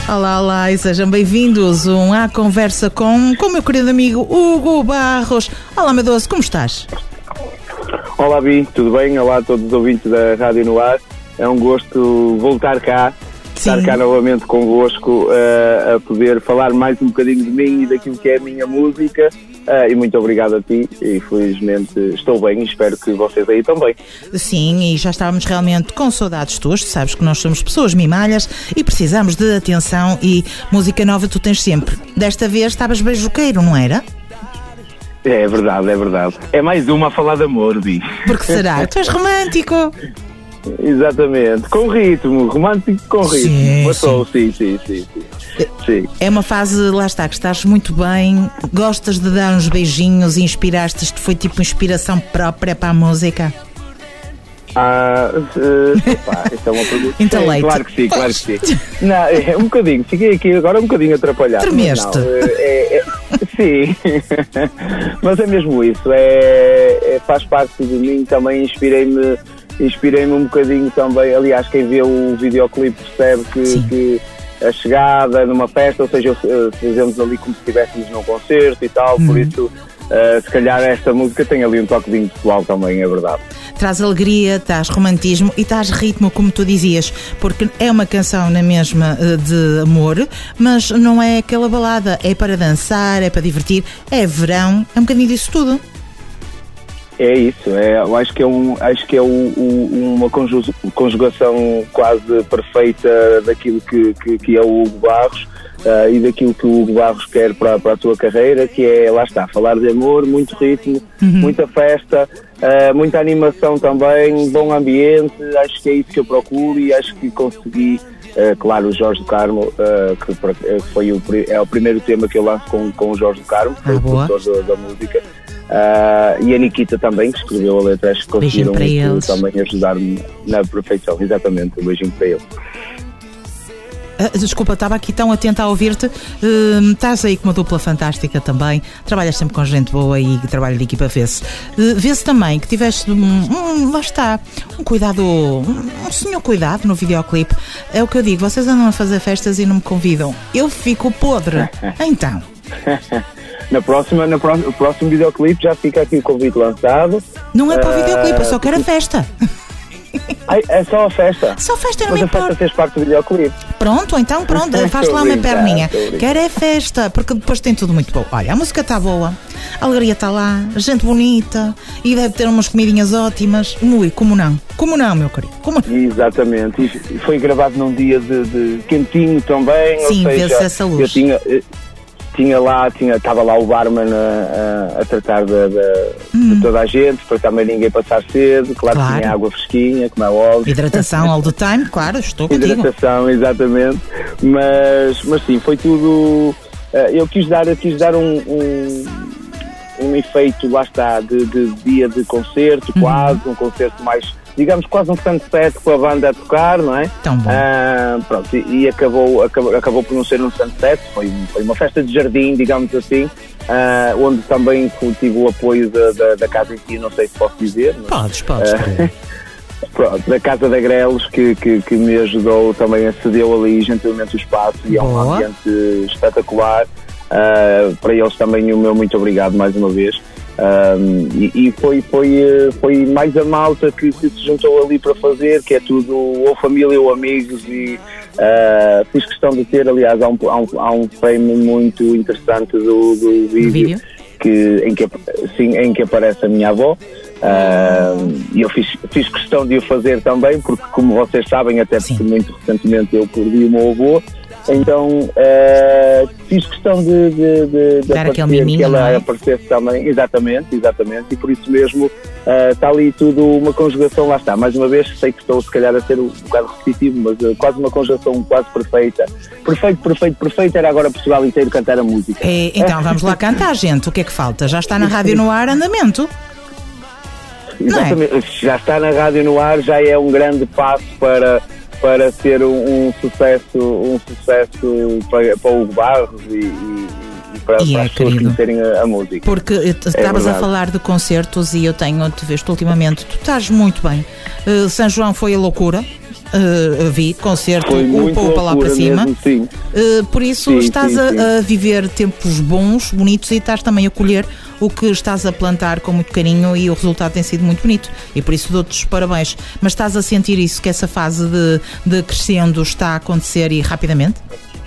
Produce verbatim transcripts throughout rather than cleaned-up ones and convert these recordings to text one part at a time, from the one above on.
Olá, olá e sejam bem-vindos um à conversa com, com o meu querido amigo Hugo Barros. Olá, meu doce, como estás? Olá, Bi, tudo bem? Olá a todos os ouvintes da Rádio no Ar. É um gosto voltar cá, Sim. estar cá novamente convosco, uh, a poder falar mais um bocadinho de mim e daquilo que é a minha música. Uh, e muito obrigado a ti, e felizmente estou bem e espero que vocês aí também. Sim, e já estávamos realmente com saudades tuas, sabes que nós somos pessoas mimalhas e precisamos de atenção, e música nova tu tens sempre. Desta vez estavas beijoqueiro, não era? É verdade, é verdade. É mais uma a falar de amor, Bi. Porque será? Tu és romântico. Exatamente, com ritmo, romântico com ritmo. Sim, Mas sou, sim. sim, sim, sim, sim. É uma fase, lá está, que estás muito bem, gostas de dar uns beijinhos e inspiraste, isto foi tipo inspiração própria para a música? Ah, uh, pá, isso é uma pergunta. Então, leite. Claro que sim, claro que sim. Não, é um bocadinho, fiquei aqui agora um bocadinho atrapalhado. Tremeste. Não, é, é, sim, mas é mesmo isso, é, é, faz parte de mim também, inspirei-me inspirei-me um bocadinho também, aliás, quem vê o videoclipe percebe que, que a chegada numa festa, ou seja, fazemos ali como se estivéssemos num concerto e tal, hum. por isso Uh, se calhar esta música tem ali um toquezinho pessoal também, é verdade. Traz alegria, traz romantismo e traz ritmo, como tu dizias, porque é uma canção na mesma uh, de amor, mas não é aquela balada, é para dançar, é para divertir, é verão, é um bocadinho disso tudo. É isso, é, eu acho que é, um, acho que é um, um, uma conjugação quase perfeita daquilo que, que, que é o Hugo Barros. Uh, e daquilo que o Hugo Barros quer para, para a tua carreira, que é, lá está, falar de amor, muito ritmo, uhum. muita festa, uh, muita animação também, bom ambiente. Acho que é isso que eu procuro e acho que consegui, uh, claro, o Jorge do Carmo, uh, que foi o, é o primeiro tema que eu lanço com, com o Jorge do Carmo, que foi o produtor da, da música, uh, e a Nikita também, que escreveu a letra. Acho que conseguiram também ajudar-me na perfeição. Exatamente, um beijinho para ele. Uh, desculpa, estava aqui tão atenta a ouvir-te. Uh, estás aí com uma dupla fantástica também. Trabalhas sempre com gente boa e trabalho de equipa vê-se. Uh, vê-se também que tiveste um, um, lá está, um cuidado, um, um senhor cuidado no videoclipe. É o que eu digo, vocês andam a fazer festas e não me convidam. Eu fico podre. Então. Na próxima, na próxima, o próximo videoclipe já fica aqui o convite lançado. Não é para o videoclipe, eu só quero a festa. Ai, é só a festa? Só a festa, não Mas importa. a festa fez parte do videoclipe. Pronto, então pronto, faz lá uma perninha. Quero é festa, porque depois tem tudo muito bom. Olha, a música está boa, a alegria está lá, gente bonita e deve ter umas comidinhas ótimas. Ui, como não? Como não, meu querido? Como não? Exatamente, e foi gravado num dia de, de quentinho também. Sim, ou seja, vê-se essa luz. Eu tinha... Tinha lá, tinha, estava lá o barman a, a, a tratar de, de, hum. de toda a gente, para também ninguém passar cedo. Claro, claro. Que tinha água fresquinha, como é óbvio. Hidratação all the time, claro, estou contigo. Hidratação, exatamente. Mas, mas sim, foi tudo. Eu quis dar, eu quis dar um, um, um efeito, lá está, de, de dia de concerto, hum. quase, um concerto mais, digamos, quase um sunset com a banda a tocar, não é? Tão bom. Ah, pronto, e, e acabou, acabou, acabou por não ser um sunset, foi, foi uma festa de jardim, digamos assim, ah, onde também tive o apoio da, da, da casa em si, não sei se posso dizer. Mas, podes, podes. Ah, pronto, da Casa da Grelos, que, que, que me ajudou também, a cedeu ali gentilmente o espaço. Boa. E é um ambiente espetacular. Ah, para eles também o meu muito obrigado mais uma vez. Um, e, e foi, foi, foi mais a malta que, que se juntou ali para fazer, que é tudo ou família ou amigos, e uh, fiz questão de ter, aliás, há um, há um, há um frame muito interessante do, do vídeo, vídeo? Que, em, que, sim, em que aparece a minha avó. Uh, e eu fiz, fiz questão de o fazer também, porque, como vocês sabem, até porque muito recentemente eu perdi o meu avô. Então uh, fiz questão de, de, de, de dar aparecer, aquele miminho, que ela não é? aparecesse também, exatamente, exatamente, e por isso mesmo uh, está ali tudo uma conjugação, lá está, mais uma vez, sei que estou se calhar a ser um bocado repetitivo, mas uh, quase uma conjugação quase perfeita, perfeito, perfeito, perfeito, era agora Portugal inteiro cantar a música. É, então vamos lá cantar, gente, o que é que falta? Já está na Rádio no Ar, andamento? Exatamente, é? Já está na Rádio no Ar, já é um grande passo para... para ser um, um sucesso, um sucesso para, para o Hugo Barros e, e, e para, e para é, as pessoas conhecerem a, a música. Porque estavas é a falar de concertos e eu tenho-te visto ultimamente, tu estás muito bem. Uh, São João foi a loucura, uh, vi, concerto, o poupa lá para cima. Mesmo, sim. Uh, por isso sim, estás sim, a, sim. a viver tempos bons, bonitos, e estás também a colher o que estás a plantar com muito carinho, e o resultado tem sido muito bonito, e por isso dou-te os parabéns. Mas estás a sentir isso, que essa fase de, de crescendo está a acontecer e rapidamente?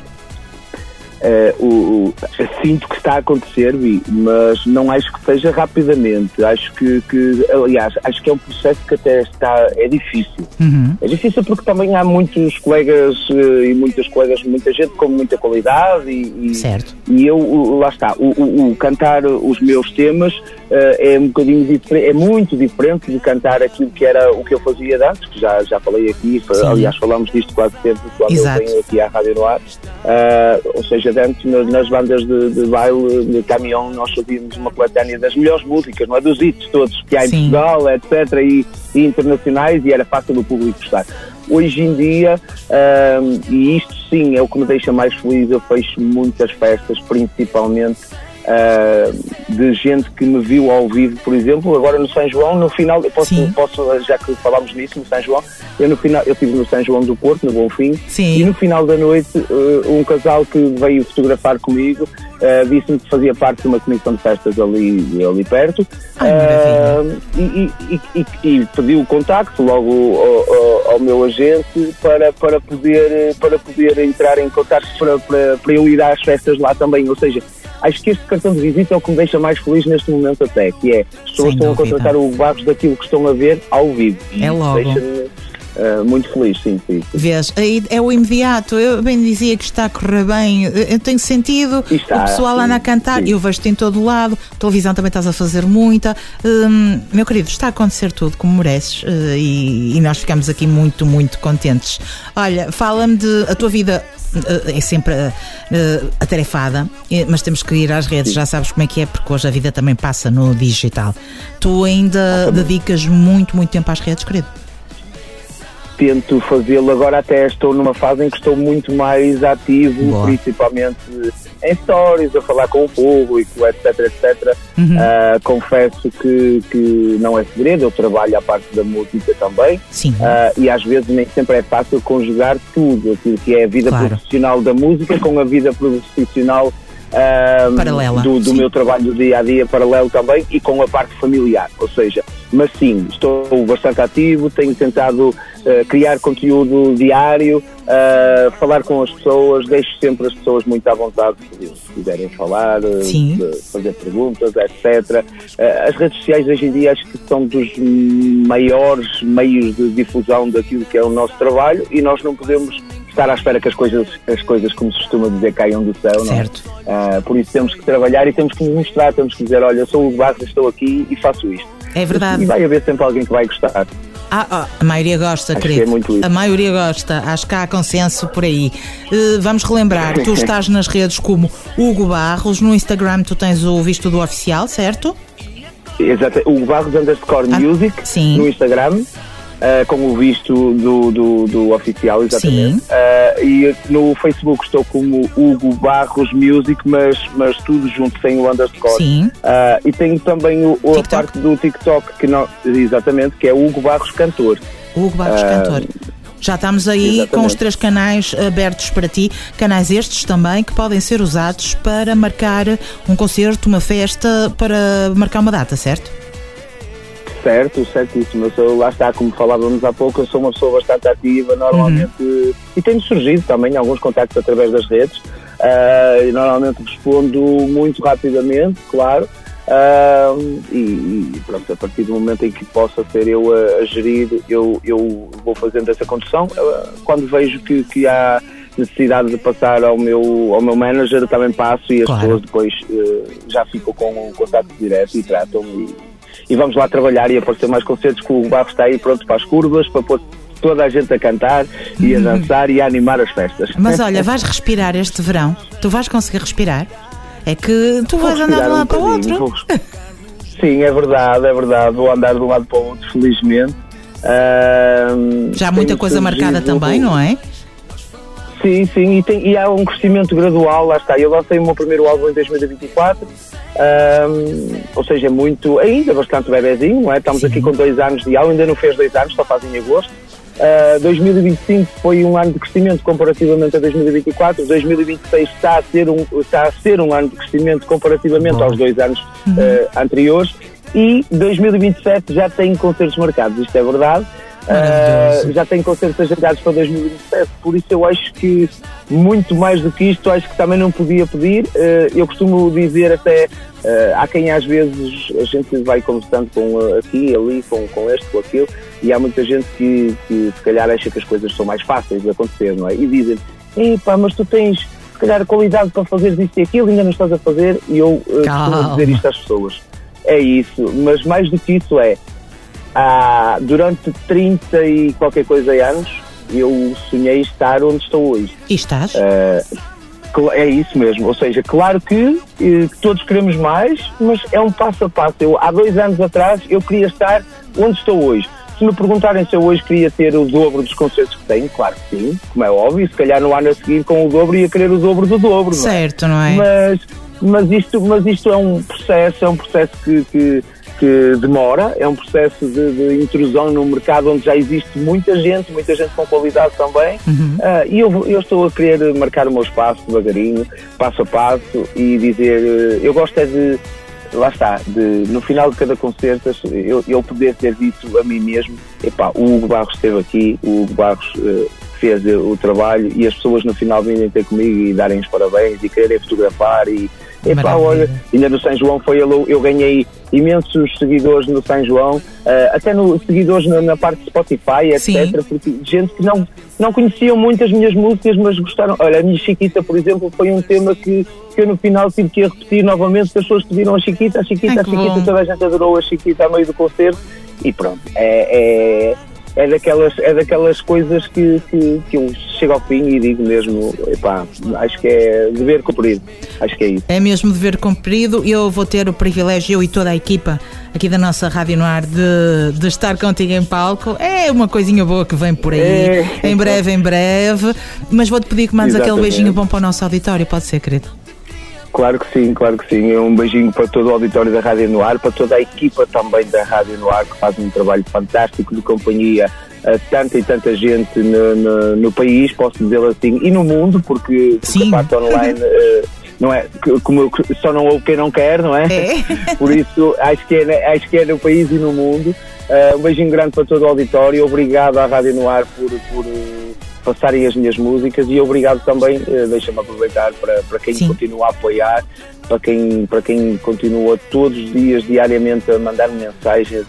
Uh, o, o, sinto que está a acontecer, Vi, mas não acho que seja rapidamente. Acho que, que, aliás, acho que é um processo que até está, é difícil. Uhum. É difícil porque também há muitos colegas uh, e muitas colegas, muita gente com muita qualidade e, e, certo. e eu, o, lá está, o, o, o cantar os meus temas uh, é um bocadinho diferente, é muito diferente de cantar aquilo que era o que eu fazia de antes, que já, já falei aqui, Sim. aliás falamos disto quase sempre quando Exato. eu venho aqui à Rádio Noir, uh, ou seja, antes nas bandas de, de baile, de caminhão, nós ouvimos uma coletânea das melhores músicas, não é? Dos hits todos que há em Sim. Portugal, etcétera, e, e internacionais, e era fácil o público gostar. Hoje em dia, um, e isto sim é o que me deixa mais feliz, eu fecho muitas festas, principalmente uh, de gente que me viu ao vivo, por exemplo, agora no São João, no final, eu posso, posso já que falámos nisso, no São João, eu no final, eu estive no São João do Porto, no Bonfim, Sim. e no final da noite, uh, um casal que veio fotografar comigo, uh, disse-me que fazia parte de uma comissão de festas ali, ali perto, Ai, uh, e, e, e, e pediu o contacto logo ao, ao, ao meu agente para, para, poder, para poder entrar em contacto para, para, para eu ir às festas lá também, ou seja, acho que este cartão de visita é o que me deixa mais feliz neste momento até, que é, as pessoas estão a contratar o Barros daquilo que estão a ver ao vivo. É logo. Deixa-me uh, muito feliz, sim, sim, sim. Vês, aí é o imediato, eu bem dizia que está a correr bem, eu tenho sentido, está, o pessoal lá a cantar, sim. eu vejo-te em todo lado, televisão também estás a fazer muita, hum, meu querido, está a acontecer tudo como mereces, uh, e, e nós ficamos aqui muito, muito contentes. Olha, fala-me de a tua vida. É sempre uh, uh, atarefada, mas temos que ir às redes. Sim. Já sabes como é que é, porque hoje a vida também passa no digital. Tu ainda ah, dedicas muito, muito tempo às redes, querido? Tento fazê-lo, agora até estou numa fase em que estou muito mais ativo, Boa. principalmente em stories, a falar com o público, etc, etcétera. Uhum. Uh, confesso que, que não é segredo, eu trabalho à parte da música também. Sim. Uh, e às vezes nem sempre é fácil conjugar tudo, aquilo que é a vida claro. profissional da música com a vida profissional uh, paralela. do, do meu trabalho do dia a dia, paralelo também, e com a parte familiar, ou seja, mas sim, estou bastante ativo, tenho tentado uh, criar conteúdo diário, uh, falar com as pessoas, deixo sempre as pessoas muito à vontade se quiserem falar, uh, fazer perguntas, etcétera. Uh, as redes sociais hoje em dia acho que são dos maiores meios de difusão daquilo que é o nosso trabalho, e nós não podemos estar à espera que as coisas, as coisas como se costuma dizer, caiam do céu, certo. Não é? Uh, por isso temos que trabalhar e temos que nos mostrar, temos que dizer, olha, eu sou o Barros, estou aqui e faço isto. É verdade. E vai haver sempre alguém que vai gostar. Ah, oh, a maioria gosta, acho querido. Que é muito isso. A maioria gosta, acho que há consenso por aí. Uh, vamos relembrar, tu estás nas redes como Hugo Barros, no Instagram tu tens o Visto do Oficial, certo? Exato, Hugo Barros underscore ah, music sim. no Instagram. Uh, com o visto do, do, do oficial, exatamente. Uh, e no Facebook estou como Hugo Barros Music, mas, mas tudo junto, sem o underscore. Sim. Uh, e tenho também o, a parte do TikTok, que não, exatamente, que é Hugo Barros Cantor. Hugo Barros uh, Cantor. Já estamos aí exatamente. Com os três canais abertos para ti, canais estes também que podem ser usados para marcar um concerto, uma festa, para marcar uma data, certo? Certo, certíssimo. Eu sou, lá está, como falávamos há pouco, eu sou uma pessoa bastante ativa, normalmente, uhum. e tenho surgido também alguns contactos através das redes, uh, e normalmente respondo muito rapidamente, claro, uh, e, e pronto, a partir do momento em que possa ser eu a, a gerir, eu, eu vou fazendo essa condução. Uh, quando vejo que, que há necessidade de passar ao meu, ao meu manager, eu também passo, e as claro. pessoas depois uh, já ficam com um contacto direto e tratam-me. E vamos lá trabalhar e aparecer mais concertos, que o Barros está aí pronto para as curvas, para pôr toda a gente a cantar e a dançar e a animar as festas. Mas olha, vais respirar este verão? Tu vais conseguir respirar? É que tu vais andar de um lado para o outro. Vou... Sim, é verdade, é verdade. Vou andar de um lado para o outro, felizmente. Uh, Já há muita coisa marcada também, não é? Sim, sim, e, tem, e há um crescimento gradual, lá está. Eu lancei o meu primeiro álbum em dois mil e vinte e quatro, um, ou seja, muito, ainda bastante bebezinho, não é? Estamos sim. aqui com dois anos de álbum, ainda não fez dois anos, só faz em agosto. Uh, dois mil e vinte e cinco foi um ano de crescimento comparativamente a dois mil e vinte e quatro. dois mil e vinte e seis está a ser um, está a ser um ano de crescimento comparativamente Bom. aos dois anos uhum. uh, anteriores. E dois mil e vinte e sete já tem concertos marcados, isto é verdade. Uh, já tem concertos agendados para dois mil e vinte e sete, por isso eu acho que muito mais do que isto, acho que também não podia pedir. Uh, eu costumo dizer até, uh, há quem às vezes a gente vai conversando com uh, aqui, ali, com, com este, com aquilo, e há muita gente que, que se calhar acha que as coisas são mais fáceis de acontecer, não é? E dizem, epá, mas tu tens se calhar qualidade para fazer isto e aquilo, ainda não estás a fazer, e eu uh, costumo dizer isto às pessoas. É isso, mas mais do que isso é, ah, durante trinta e qualquer coisa anos, eu sonhei estar onde estou hoje. E estás? Uh, é isso mesmo, ou seja, claro que, que todos queremos mais, mas é um passo a passo. Eu, há dois anos atrás eu queria estar onde estou hoje. Se me perguntarem se eu hoje queria ter o dobro dos concertos que tenho, claro que sim, como é óbvio, se calhar no ano a seguir com o dobro ia querer o dobro do dobro. Certo, não é? Não é? Mas, mas, isto, mas isto é um processo, é um processo que... que que demora, é um processo de, de intrusão no mercado onde já existe muita gente, muita gente com qualidade também, uhum. uh, e eu, eu estou a querer marcar o meu espaço devagarinho, passo a passo, e dizer, uh, eu gosto é de, lá está, de, no final de cada concerto, eu, eu poder ter dito a mim mesmo, epá, o Hugo Barros esteve aqui, o Hugo Barros uh, fez uh, o trabalho, e as pessoas no final virem ter comigo e darem os parabéns e quererem fotografar e epá, olha, ainda no São João foi eu, eu ganhei imensos seguidores no São João, uh, até no, seguidores na, na parte de Spotify, etcétera. Sim. Porque gente que não, não conheciam muito as minhas músicas, mas gostaram. Olha, a minha Chiquita, por exemplo, foi um tema que, que eu no final tive que repetir novamente, que as pessoas pediram a Chiquita, a Chiquita, Ai, a Chiquita, bom. Toda a gente adorou a Chiquita a meio do concerto, e pronto, é... é É daquelas, é daquelas coisas que, que, que eu chego ao fim e digo mesmo, epá, acho que é dever cumprido, acho que é isso. É mesmo dever cumprido. Eu vou ter o privilégio, eu e toda a equipa aqui da nossa Rádio Noir, de, de estar contigo em palco. É uma coisinha boa que vem por aí, é. em breve, em breve, mas vou-te pedir que mandes Exatamente. aquele beijinho bom para o nosso auditório, pode ser, querido? Claro que sim, claro que sim. Um beijinho para todo o auditório da Rádio Noir, para toda a equipa também da Rádio Noir, que faz um trabalho fantástico de companhia a tanta e tanta gente no, no, no país, posso dizer assim, e no mundo, porque, porque a parte online uh, não é, como eu, só não ouve quem não quer, não é? é. Por isso acho que é, acho que é no país e no mundo. Uh, um beijinho grande para todo o auditório, obrigado à Rádio Noir por... por passarem as minhas músicas, e obrigado também, deixa-me aproveitar para, para quem Sim. continua a apoiar, para quem, para quem continua todos os dias, diariamente, a mandar-me mensagens,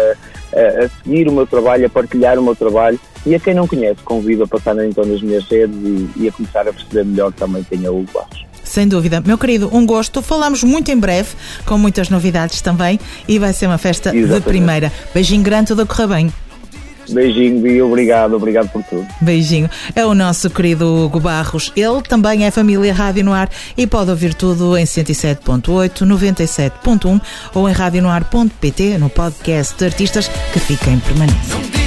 a, a, a seguir o meu trabalho, a partilhar o meu trabalho, e a quem não conhece, convido a passar então nas minhas redes e, e a começar a perceber melhor também quem é o Hugo Barros. Sem dúvida. Meu querido, um gosto. Falamos muito em breve, com muitas novidades também, e vai ser uma festa Exatamente. de primeira. Beijinho grande, tudo a correr bem. Beijinho e obrigado, obrigado por tudo. Beijinho. É o nosso querido Hugo Barros. Ele também é família Rádio Noir e pode ouvir tudo em cento e sete ponto oito, noventa e sete ponto um ou em radionoir ponto pt, no podcast de artistas que fica em permanência.